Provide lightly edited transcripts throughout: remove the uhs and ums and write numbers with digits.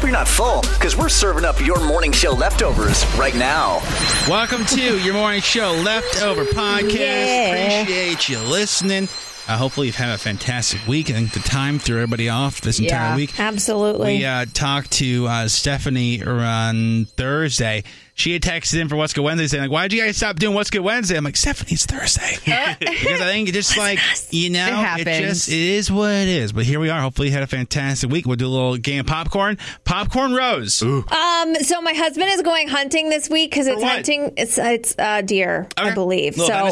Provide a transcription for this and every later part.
hope you're not full, because we're serving up your morning show leftovers right now. Welcome to your morning show Leftover Podcast. Yeah. Appreciate you listening. Hopefully you've had a fantastic week. I think the time threw everybody off this entire week. Absolutely. We talked to Stephanie on Thursday. She had texted in for What's Good Wednesday saying, like, why'd you guys stop doing What's Good Wednesday? I'm like, Stephanie, it's Thursday. Because I think it just like, it is what it is. But here we are. Hopefully you had a fantastic week. We'll do a little game of popcorn. Popcorn Rose. Ooh. So my husband is going hunting this week because it's hunting. It's deer, I believe. So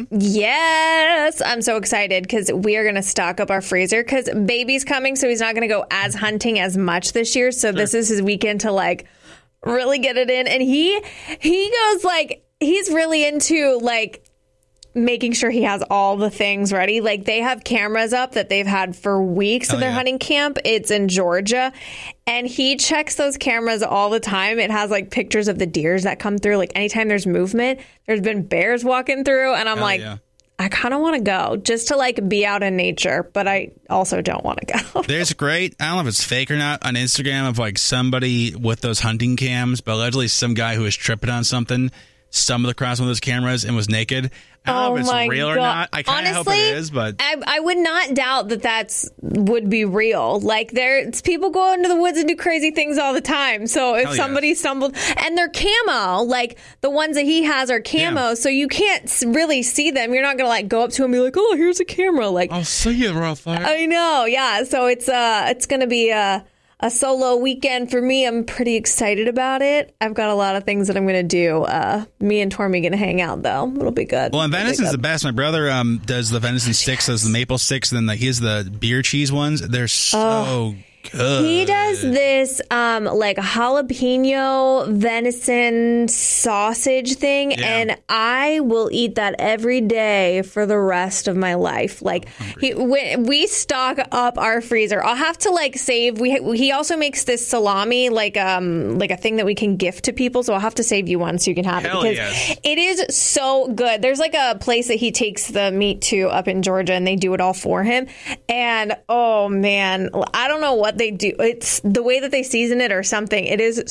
yes, I'm so excited because we are going to stock up our freezer because baby's coming, so he's not going to go as hunting as much this year. So this is his weekend to like really get it in, and he goes like he's really into like making sure he has all the things ready. Like they have cameras up that they've had for weeks at their hunting camp. It's in Georgia, and he checks those cameras all the time. It has like pictures of the deers that come through. Like anytime there's movement, there's been bears walking through, and I'm I kind of want to go just to like be out in nature, but I also don't want to go. There's great, I don't know if it's fake or not, on Instagram of like somebody with those hunting cams, but allegedly some guy who was tripping on something stumbled across one of those cameras and was naked. I don't know if it's real or not. I kind of hope it is, but I would not doubt that would be real. Like there's people go into the woods and do crazy things all the time. So if somebody stumbled, and they're camo, like the ones that he has are camo, so you can't really see them. You're not gonna like go up to him and be like, "Oh, here's a camera." Like I'll see you, Raphael. I know, yeah. So it's gonna be a solo weekend for me. I'm pretty excited about it. I've got a lot of things that I'm going to do. Me and Tormy going to hang out, though. It'll be good. Well, and venison's the best. My brother does the venison sticks, does the maple sticks, and then he has the beer cheese ones. They're so good. He does this like jalapeno venison sausage thing, and I will eat that every day for the rest of my life. Like we stock up our freezer. I'll have to like save. He also makes this salami like a thing that we can gift to people. So I'll have to save you one so you can have it because it is so good. There's like a place that he takes the meat to up in Georgia, and they do it all for him. And oh man, I don't know what they do. It's the way that they season it or something. It is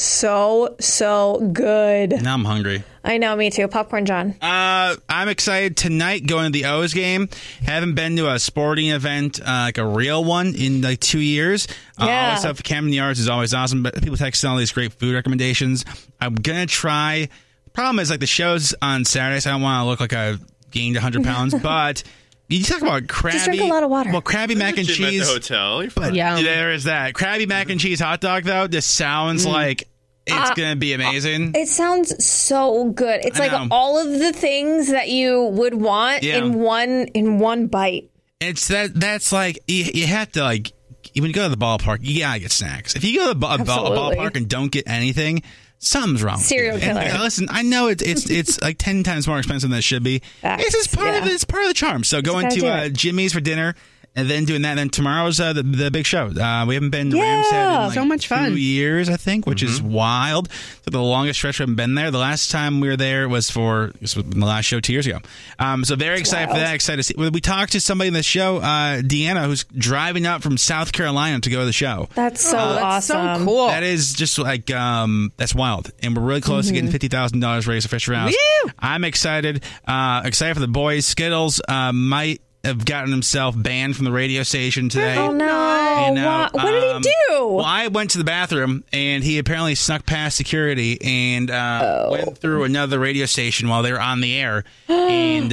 so good. Now I'm hungry. I know, me too. Popcorn John. I'm excited tonight going to the O's game. Haven't been to a sporting event, like a real one, in like 2 years. Always stuff at Camden Yards is always awesome, but people texting all these great food recommendations. I'm going to try. The problem is like the show's on Saturday, so I don't want to look like I gained 100 pounds, but you talk about crabby. Just drink a lot of water. Well, crabby mac and cheese. At the hotel. You're but there is that. Crabby mac and cheese hot dog, though, this sounds like it's going to be amazing. It sounds so good. It's like all of the things that you would want in one bite. It's that's like, you have to like, when you go to the ballpark, you gotta get snacks. If you go to the ballpark and don't get anything, something's wrong. Serial killer. And, listen, I know it's like 10 times more expensive than it should be. It's just part of it. It's part of the charm. So going to Jimmy's for dinner, and then doing that. And then tomorrow's the big show. We haven't been to Rams Head in like so much fun. 2 years, I think, which is wild. So the longest stretch we haven't been there. The last time we were there was the last show 2 years ago. So very excited for that. Excited to see. We talked to somebody in the show, Deanna, who's driving up from South Carolina to go to the show. That's so awesome. That's so cool. That is just like that's wild, and we're really close to getting $50,000 raised for Fisher House. Woo! I'm excited. Excited for the boys. Skittles might have gotten himself banned from the radio station today. Oh no! You know, what did he do? Well, I went to the bathroom, and he apparently snuck past security and went through another radio station while they were on the air. And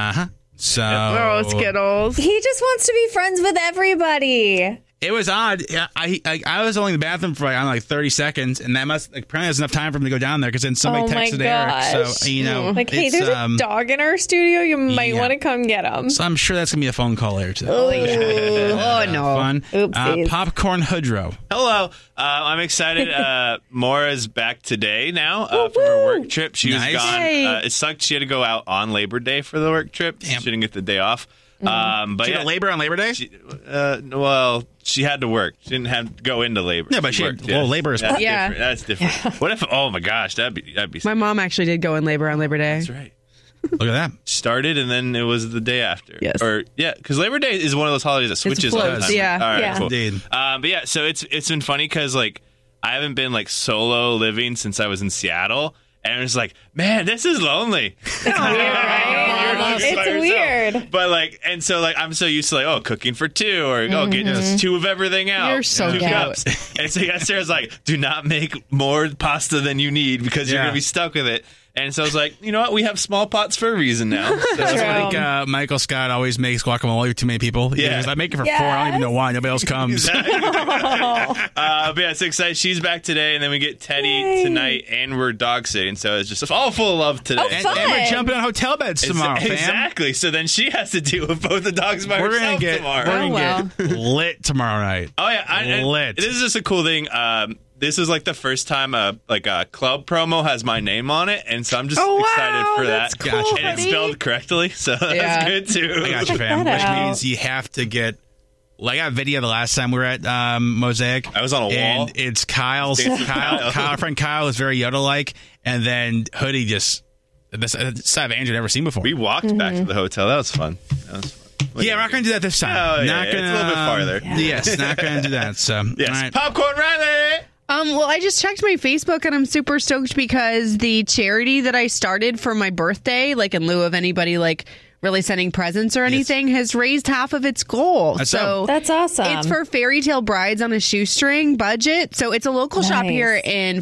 so Skittles. He just wants to be friends with everybody. it was odd. I was only in the bathroom for like 30 seconds, and that apparently there's enough time for him to go down there because then somebody texted Eric. So like, hey, there's a dog in our studio. You might want to come get him. So I'm sure that's gonna be a phone call later today. Oh no! Fun. Oopsies. Popcorn Hoodrow. Hello. I'm excited. Maura's back today now from her work trip. She was gone. It sucked. She had to go out on Labor Day for the work trip. Damn. She didn't get the day off. But she had labor on Labor Day? Well, she had to work. She didn't have to go into labor. Yeah, but she worked. well, labor is different. That's different. What if? Oh my gosh, that'd be. My mom actually did go in labor on Labor Day. That's right. Look at that. Started and then it was the day after. Yes. Or because Labor Day is one of those holidays that switches all the time. Yeah. All right. Yeah. Cool. Indeed. But yeah, so it's been funny because like I haven't been like solo living since I was in Seattle. And it was like, man, this is lonely. It's weird, right? It's weird. But like, and so like, I'm so used to like, cooking for two or getting just two of everything out. You're so two cute. cups. And so Sarah's like, do not make more pasta than you need because you're going to be stuck with it. And so I was like, you know what? We have small pots for a reason now. So that's like Michael Scott always makes guacamole with too many people. Yeah. I make it for 4. I don't even know why. Nobody else comes. Exactly. But yeah, it's exciting. She's back today, and then we get Teddy tonight, and we're dog sitting. So it's just all full of love today. Oh, fun. And we're jumping on hotel beds tomorrow, fam. Exactly. So then she has to deal with both the dogs by herself tomorrow. We're going to get lit tomorrow night. Oh, yeah. Lit. This is just a cool thing. This is like the first time a club promo has my name on it, and so I'm just excited for that. Cool, gotcha. And it's spelled correctly, so that's good too. I got you, fam. Which means you have to get. Like, I got a video the last time we were at Mosaic. I was on a wall. And it's Kyle's. Our friend Kyle is very Yoda-like, and then Hoodie just. This side of Andrew I've never seen before. We walked back to the hotel. That was fun. Yeah, we're not going to do that this time. Oh, yeah, not gonna, it's a little bit farther. Yes, not going to do that. So, yes. All right. Popcorn Riley! Well, I just checked my Facebook and I'm super stoked because the charity that I started for my birthday, like in lieu of anybody like really sending presents or anything, has raised half of its goal. That's awesome. It's for Fairy Tale Brides on a shoestring budget. So it's a local shop here in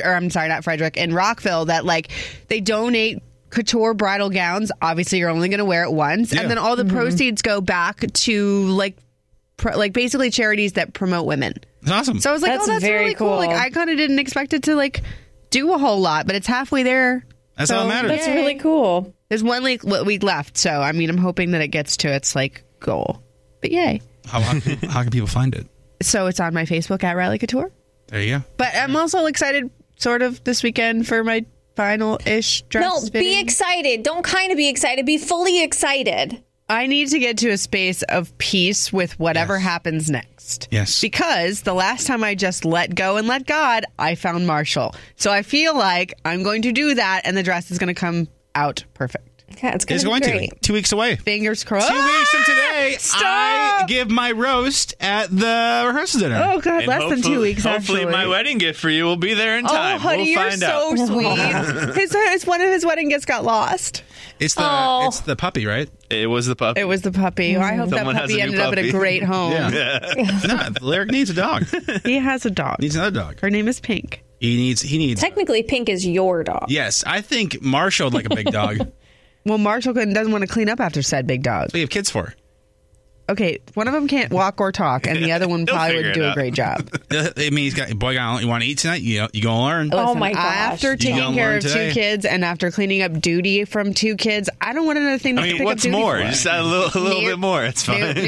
in Rockville that like they donate couture bridal gowns. Obviously, you're only going to wear it once, and then all the proceeds go back to like basically charities that promote women. That's awesome. So I was like, That's that's very really cool. Like, I kind of didn't expect it to like do a whole lot, but it's halffay there. That's all that matters. That's really cool. There's 1 week left, so I mean, I'm hoping that it gets to its like goal. But yay! How can people find it? So it's on my Facebook at Riley Couture. There you go. But I'm also excited, sort of, this weekend for my final-ish dress fitting. Be excited. Don't kind of be excited. Be fully excited. I need to get to a space of peace with whatever happens next. Yes. Because the last time I just let go and let God, I found Marshall. So I feel like I'm going to do that, and the dress is going to come out perfect. Yeah, it's going to be great. 2 weeks away. Fingers crossed. 2 weeks from today, I give my roast at the rehearsal dinner. Oh, God, And less than 2 weeks, hopefully actually. my wedding gift for you will be there in time. Oh, honey, we'll you're find so out. sweet. One of his wedding gifts got lost. It's the puppy, right? It was the puppy. It was the puppy. I hope Someone that has a puppy new ended up at a puppy. great home. No, Lyric needs a dog. He has a dog. Needs another dog. Her name is Pink. He needs. Technically, Pink is your dog. Yes, I think Marshall would like a big dog. Well, Marshall doesn't want to clean up after said big dog. What do you have kids for? Okay, one of them can't walk or talk, and the other one probably would do a great job. I mean, he's got, boy, you want to eat tonight? You gonna learn. Oh my gosh. After taking care of 2 kids and after cleaning up duty from 2 kids, I don't want another thing to pick what's up duty more? for. Just add a little bit more. It's fine.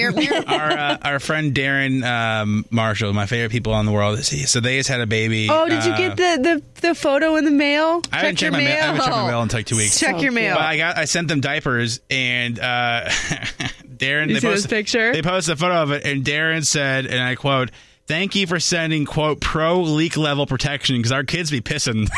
Our friend Darren Marshall, my favorite people in the world. So they just had a baby. Oh, did you get the photo in the mail? I haven't checked my mail. I haven't checked my mail in like 2 weeks. Check your mail. But I sent them diapers, and Darren. You see this picture? They posted a photo of it, and Darren said, and I quote, "Thank you for sending, quote, pro leak level protection because our kids be pissing."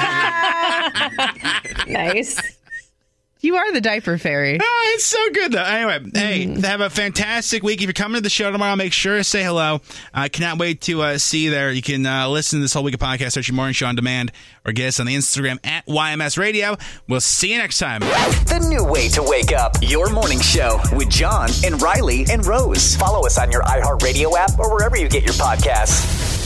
Nice. You are the diaper fairy. Oh, it's so good, though. Anyway, hey, have a fantastic week. If you're coming to the show tomorrow, make sure to say hello. I cannot wait to see you there. You can listen to this whole week of podcast, search your morning show on demand, or get us on the Instagram at YMS Radio. We'll see you next time. The new way to wake up. Your morning show with John and Riley and Rose. Follow us on your iHeartRadio app or wherever you get your podcasts.